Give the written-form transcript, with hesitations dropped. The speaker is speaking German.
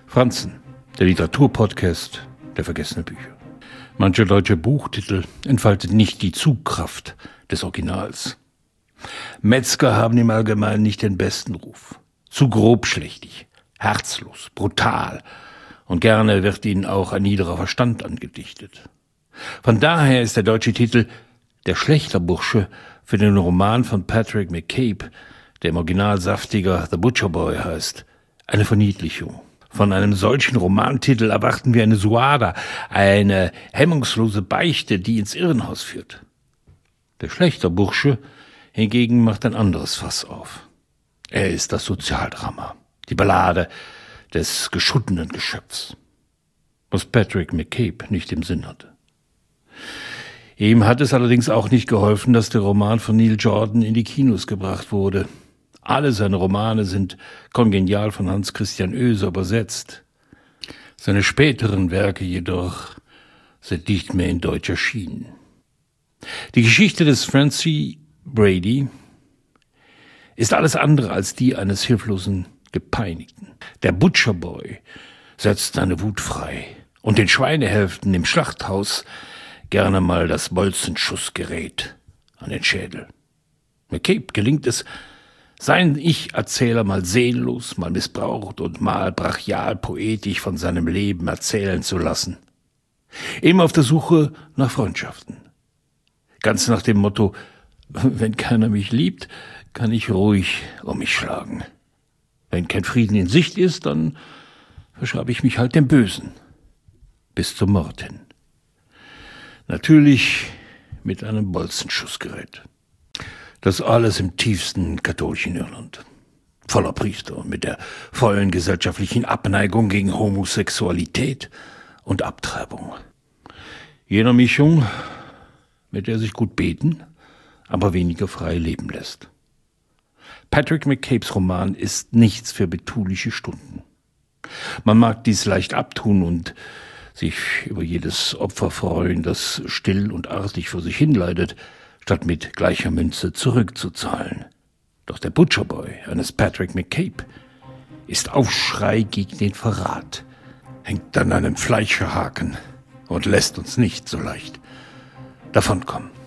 Franzen, der Literaturpodcast der vergessenen Bücher. Mancher deutsche Buchtitel entfaltet nicht die Zugkraft des Originals. Metzger haben im Allgemeinen nicht den besten Ruf. Zu grobschlächtig, herzlos, brutal und gerne wird ihnen auch ein niederer Verstand angedichtet. Von daher ist der deutsche Titel Der Schlächterbursche für den Roman von Patrick McCabe, der im Original saftiger The Butcher Boy heißt, eine Verniedlichung. Von einem solchen Romantitel erwarten wir eine Suada, eine hemmungslose Beichte, die ins Irrenhaus führt. Der Schlächterbursche hingegen macht ein anderes Fass auf. Er ist das Sozialdrama, die Ballade des geschuttenen Geschöpfs, was Patrick McCabe nicht im Sinn hatte. Ihm hat es allerdings auch nicht geholfen, dass der Roman von Neil Jordan in die Kinos gebracht wurde. Alle seine Romane sind kongenial von Hans Christian Oeser übersetzt. Seine späteren Werke jedoch sind nicht mehr in Deutsch erschienen. Die Geschichte des Francie Brady ist alles andere als die eines hilflosen Gepeinigten. Der Butcher Boy setzt seine Wut frei und den Schweinehälften im Schlachthaus gerne mal das Bolzenschussgerät an den Schädel. McCabe gelingt es, seinen Ich-Erzähler mal seelenlos, mal missbraucht und mal brachial poetisch von seinem Leben erzählen zu lassen. Immer auf der Suche nach Freundschaften. Ganz nach dem Motto, wenn keiner mich liebt, kann ich ruhig um mich schlagen. Wenn kein Frieden in Sicht ist, dann verschreibe ich mich halt dem Bösen. Bis zum Mord hin. Natürlich mit einem Bolzenschussgerät. Das alles im tiefsten katholischen Irland. Voller Priester und mit der vollen gesellschaftlichen Abneigung gegen Homosexualität und Abtreibung. Jener Mischung, mit der sich gut beten, aber weniger frei leben lässt. Patrick McCabes Roman ist nichts für betuliche Stunden. Man mag dies leicht abtun und sich über jedes Opfer freuen, das still und artig vor sich hinleidet, statt mit gleicher Münze zurückzuzahlen. Doch der Butcher Boy eines Patrick McCabe ist Aufschrei gegen den Verrat, hängt an einem Fleischerhaken und lässt uns nicht so leicht davonkommen.